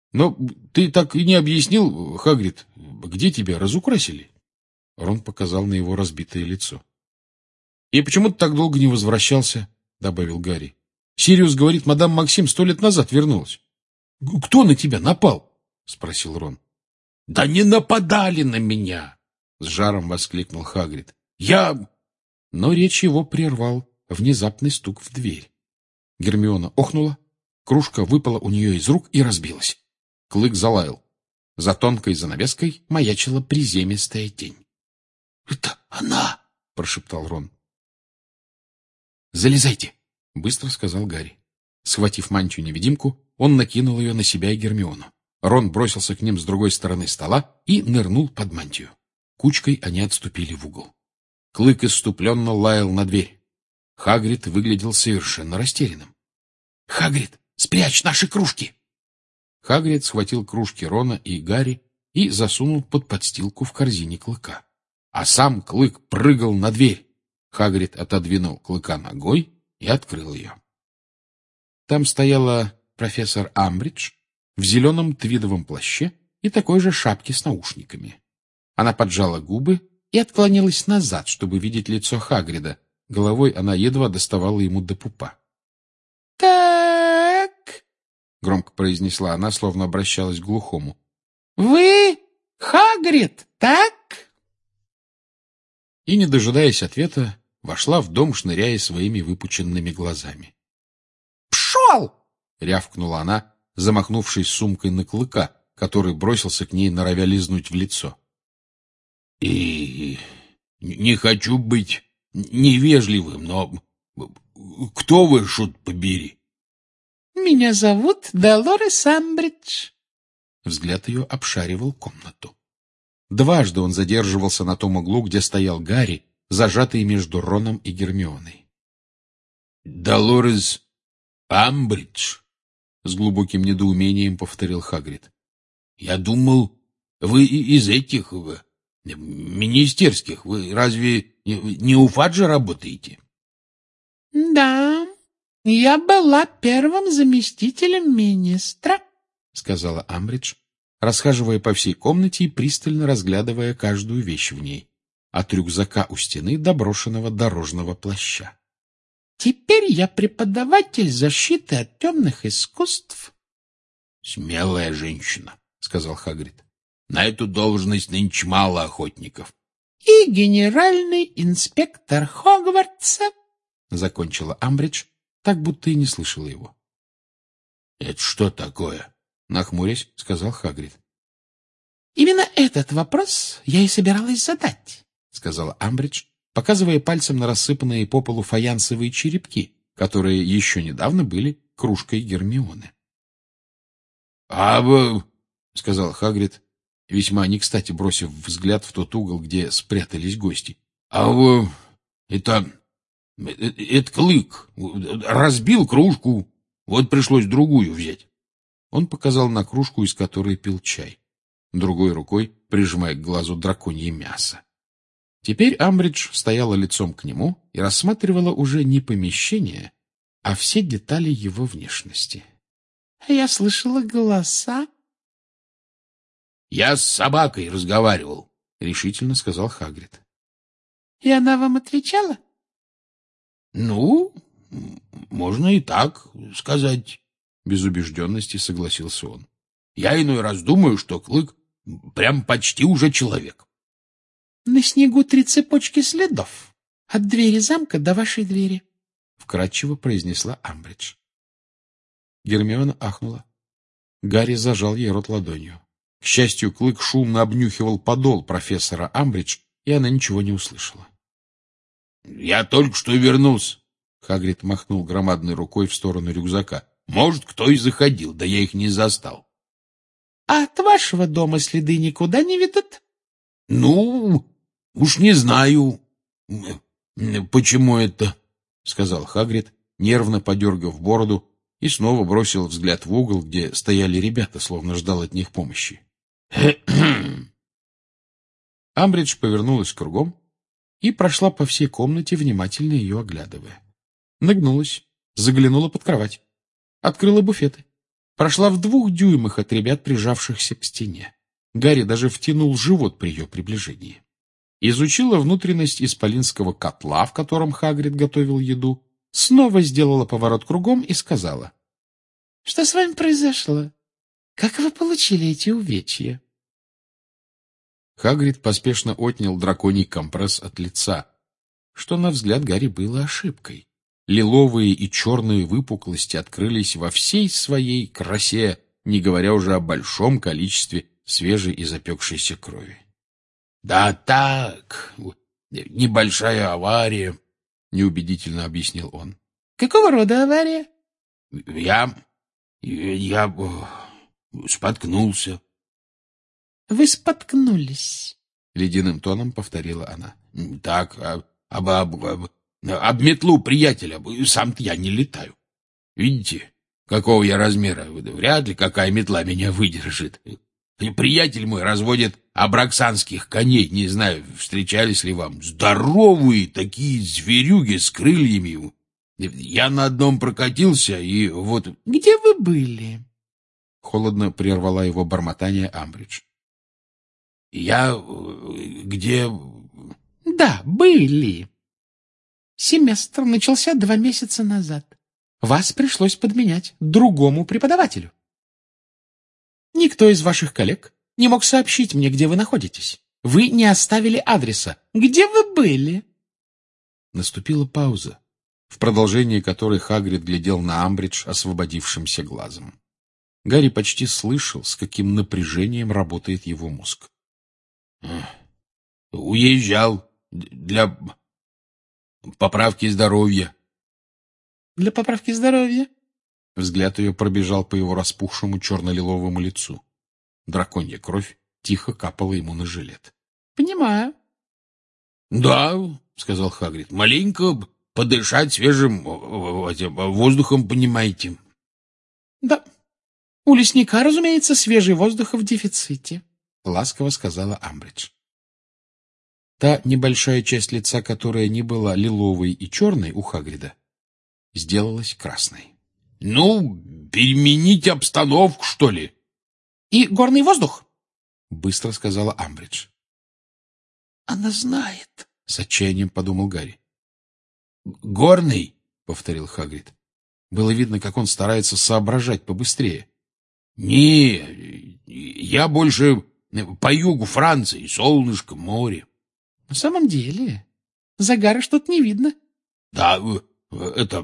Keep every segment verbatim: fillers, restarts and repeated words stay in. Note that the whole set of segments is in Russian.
Но ты так и не объяснил, Хагрид, где тебя разукрасили? Рон показал на его разбитое лицо. — И почему ты так долго не возвращался? — добавил Гарри. — Сириус говорит, мадам Максим сто лет назад вернулась. — Кто на тебя напал? — спросил Рон. — Да не нападали на меня! — с жаром воскликнул Хагрид. — Я... Но речь его прервал внезапный стук в дверь. Гермиона охнула, кружка выпала у нее из рук и разбилась. Клык залаял. За тонкой занавеской маячила приземистая тень. — Это она! — прошептал Рон. — Залезайте! — быстро сказал Гарри. Схватив мантию-невидимку, он накинул ее на себя и Гермиону. Рон бросился к ним с другой стороны стола и нырнул под мантию. Кучкой они отступили в угол. Клык исступленно лаял на дверь. Хагрид выглядел совершенно растерянным. — Хагрид, спрячь наши кружки! Хагрид схватил кружки Рона и Гарри и засунул под подстилку в корзине Клыка. А сам Клык прыгал на дверь. Хагрид отодвинул Клыка ногой и открыл ее. Там стояла профессор Амбридж в зеленом твидовом плаще и такой же шапке с наушниками. Она поджала губы и отклонилась назад, чтобы видеть лицо Хагрида. Головой она едва доставала ему до пупа. — Так, — громко произнесла она, словно обращалась к глухому. — Вы Хагрид, так? И, не дожидаясь ответа, вошла в дом, шныряя своими выпученными глазами. — Пшел! — рявкнула она, замахнувшись сумкой на Клыка, который бросился к ней, норовя лизнуть в лицо. — И не хочу быть невежливым, но кто вы, шут побери? — Меня зовут Долорес Амбридж. Взгляд ее обшаривал комнату. Дважды он задерживался на том углу, где стоял Гарри, зажатый между Роном и Гермионой. — Долорес Амбридж? — с глубоким недоумением повторил Хагрид. — Я думал, вы из этих... министерских. Вы разве не у Фаджа работаете? — Да, я была первым заместителем министра, — сказала Амбридж, расхаживая по всей комнате и пристально разглядывая каждую вещь в ней, от рюкзака у стены до брошенного дорожного плаща. — Теперь я преподаватель защиты от темных искусств. — Смелая женщина, — сказал Хагрид. На эту должность нынче мало охотников. — И генеральный инспектор Хогвартса, — закончила Амбридж, так будто и не слышала его. — Это что такое? — нахмурясь, сказал Хагрид. — Именно этот вопрос я и собиралась задать, — сказала Амбридж, показывая пальцем на рассыпанные по полу фаянсовые черепки, которые еще недавно были кружкой Гермионы. — А вы, — сказал Хагрид, весьма не кстати бросив взгляд в тот угол, где спрятались гости. — А вы... это... это Клык разбил кружку, вот пришлось другую взять. Он показал на кружку, из которой пил чай, другой рукой прижимая к глазу драконье мясо. Теперь Амбридж стояла лицом к нему и рассматривала уже не помещение, а все детали его внешности. — Я слышала голоса. — Я с собакой разговаривал, — решительно сказал Хагрид. — И она вам отвечала? — Ну, можно и так сказать, — без убежденности согласился он. — Я иной раз думаю, что Клык прям почти уже человек. — На снегу три цепочки следов, от двери замка до вашей двери, — вкратчиво произнесла Амбридж. Гермиона ахнула. Гарри зажал ей рот ладонью. К счастью, Клык шумно обнюхивал подол профессора Амбридж, и она ничего не услышала. — Я только что вернулся, — Хагрид махнул громадной рукой в сторону рюкзака. — Может, кто и заходил, да я их не застал. — А от вашего дома следы никуда не ведут? — Ну, уж не знаю, почему это, — сказал Хагрид, нервно подергав бороду, и снова бросил взгляд в угол, где стояли ребята, словно ждал от них помощи. Амбридж повернулась кругом и прошла по всей комнате, внимательно ее оглядывая. Нагнулась, заглянула под кровать, открыла буфеты, прошла в двух дюймах от ребят, прижавшихся к стене. Гарри даже втянул живот при ее приближении. Изучила внутренность исполинского котла, в котором Хагрид готовил еду, снова сделала поворот кругом и сказала: — Что с вами произошло? Как вы получили эти увечья? Хагрид поспешно отнял драконий компресс от лица, что, на взгляд Гарри, было ошибкой. Лиловые и черные выпуклости открылись во всей своей красе, не говоря уже о большом количестве свежей и запекшейся крови. — Да так, небольшая авария, — неубедительно объяснил он. — Какого рода авария? — Я... я... споткнулся. — Вы споткнулись, — ледяным тоном повторила она. — Так, об, об, об, об метлу приятеля, сам-то я не летаю. Видите, какого я размера? Вряд ли какая метла меня выдержит. Приятель мой разводит абраксанских коней, не знаю, встречались ли вам. Здоровые такие зверюги с крыльями. Я на одном прокатился, и вот... — Где вы были? — холодно прервала его бормотание Амбридж. — Я... где... — Да, были. Семестр начался два месяца назад. Вас пришлось подменять другому преподавателю. Никто из ваших коллег не мог сообщить мне, где вы находитесь. Вы не оставили адреса. Где вы были? Наступила пауза, в продолжении которой Хагрид глядел на Амбридж освободившимся глазом. Гарри почти слышал, с каким напряжением работает его мозг. — Уезжал для поправки здоровья. — Для поправки здоровья? Взгляд ее пробежал по его распухшему черно-лиловому лицу. Драконья кровь тихо капала ему на жилет. — Понимаю. — Да, — сказал Хагрид, — маленько подышать свежим воздухом, понимаете. — Да, у лесника, разумеется, свежий воздух в дефиците, — ласково сказала Амбридж. Та небольшая часть лица, которая не была лиловой и черной у Хагрида, сделалась красной. — Ну, переменить обстановку, что ли? — И горный воздух, — быстро сказала Амбридж. — Она знает, — с отчаянием подумал Гарри. — Горный, — повторил Хагрид. Было видно, как он старается соображать побыстрее. — Не, я больше по югу Франции, солнышко, море. — На самом деле, загара что-то не видно. — Да, это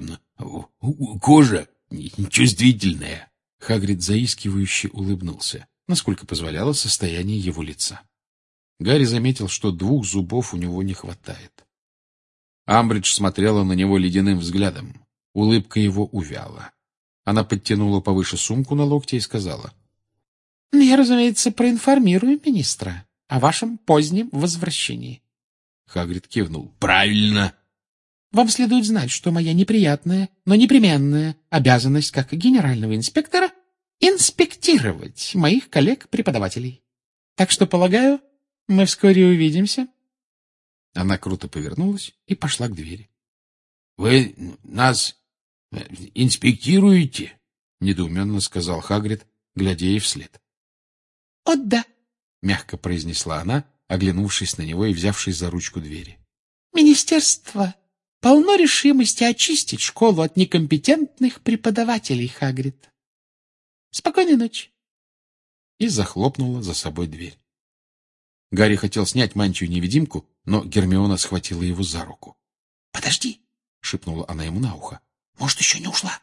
кожа чувствительная. Хагрид заискивающе улыбнулся, насколько позволяло состояние его лица. Гарри заметил, что двух зубов у него не хватает. Амбридж смотрела на него ледяным взглядом. Улыбка его увяла. Она подтянула повыше сумку на локте и сказала: — Я, разумеется, проинформирую министра о вашем позднем возвращении. Хагрид кивнул. — Правильно. Вам следует знать, что моя неприятная, но непременная обязанность как генерального инспектора — инспектировать моих коллег-преподавателей. Так что, полагаю, мы вскоре увидимся. Она круто повернулась и пошла к двери. — Вы нас инспектируете? — недоуменно сказал Хагрид, глядя ей вслед. — О, да, — мягко произнесла она, оглянувшись на него и взявшись за ручку двери. — Министерство полно решимости очистить школу от некомпетентных преподавателей, Хагрид. Спокойной ночи. И захлопнула за собой дверь. Гарри хотел снять мантию-невидимку, но Гермиона схватила его за руку. — Подожди, — шепнула она ему на ухо. — Может, еще не ушла?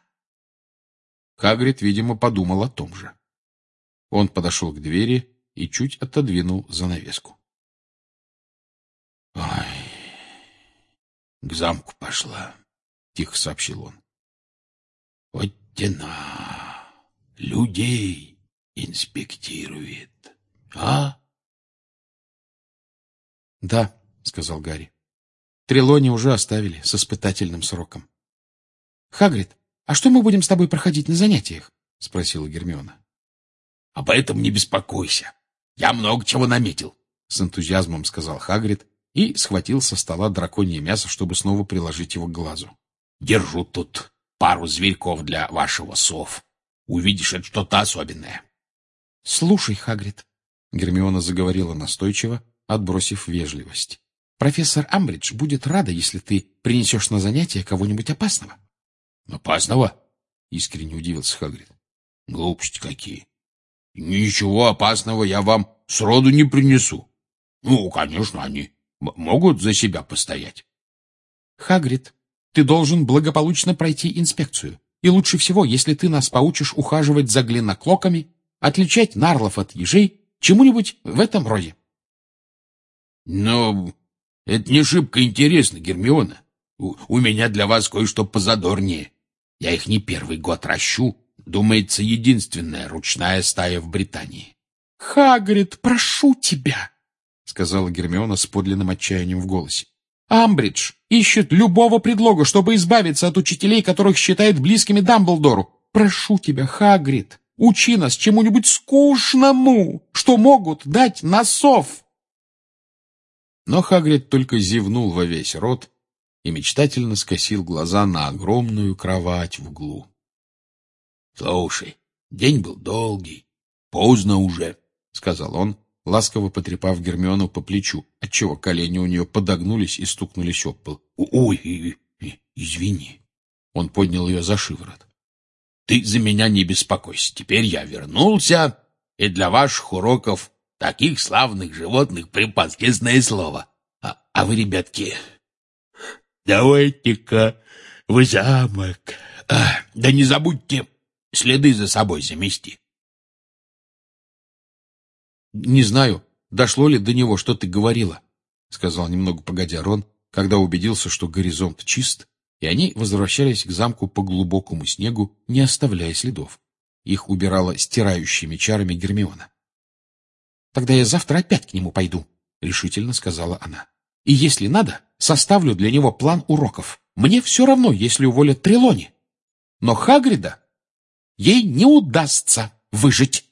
Хагрид, видимо, подумал о том же. Он подошел к двери и чуть отодвинул занавеску. — Ой, к замку пошла, — тихо сообщил он. — Вот тена людей инспектирует, а? — Да, — сказал Гарри. — Трелони уже оставили с испытательным сроком. — Хагрид, а что мы будем с тобой проходить на занятиях? — спросила Гермиона. — Об этом не беспокойся. Я много чего наметил, — с энтузиазмом сказал Хагрид и схватил со стола драконье мясо, чтобы снова приложить его к глазу. — Держу тут пару зверьков для вашего сов. увидишь, это что-то особенное. — Слушай, Хагрид, — Гермиона заговорила настойчиво, отбросив вежливость. — Профессор Амбридж будет рада, если ты принесешь на занятие кого-нибудь опасного. — Опасного? — искренне удивился Хагрид. — Глупости какие. Ничего опасного я вам сроду не принесу. Ну, конечно, они могут за себя постоять. — Хагрид, ты должен благополучно пройти инспекцию. И лучше всего, если ты нас поучишь ухаживать за глиноклоками, отличать нарлов от ежей, чему-нибудь в этом роде. — Но это не шибко интересно, Гермиона. У, у меня для вас кое-что позадорнее. Я их не первый год ращу. Думается, единственная ручная стая в Британии. — Хагрид, прошу тебя, — сказала Гермиона с подлинным отчаянием в голосе. — Амбридж ищет любого предлога, чтобы избавиться от учителей, которых считает близкими Дамблдору. Прошу тебя, Хагрид, учи нас чему-нибудь скучному, что могут дать на сов. Но Хагрид только зевнул во весь рот и мечтательно скосил глаза на огромную кровать в углу. — Слушай, день был долгий, поздно уже, — сказал он, ласково потрепав Гермиону по плечу, отчего колени у нее подогнулись и стукнулись об пол. — Ой, извини. Он поднял ее за шиворот. — Ты за меня не беспокойся. Теперь я вернулся, и для ваших уроков таких славных животных припас, честное слово. А, а вы, ребятки, давайте-ка в замок. А, да не забудьте следы за собой замести. — Не знаю, дошло ли до него, что ты говорила, — сказал немного погодя Рон, когда убедился, что горизонт чист, и они возвращались к замку по глубокому снегу, не оставляя следов. Их убирала стирающими чарами Гермиона. — Тогда я завтра опять к нему пойду, — решительно сказала она. — И если надо, составлю для него план уроков. Мне все равно, если уволят Трелони. Но Хагрида ей не удастся выжить.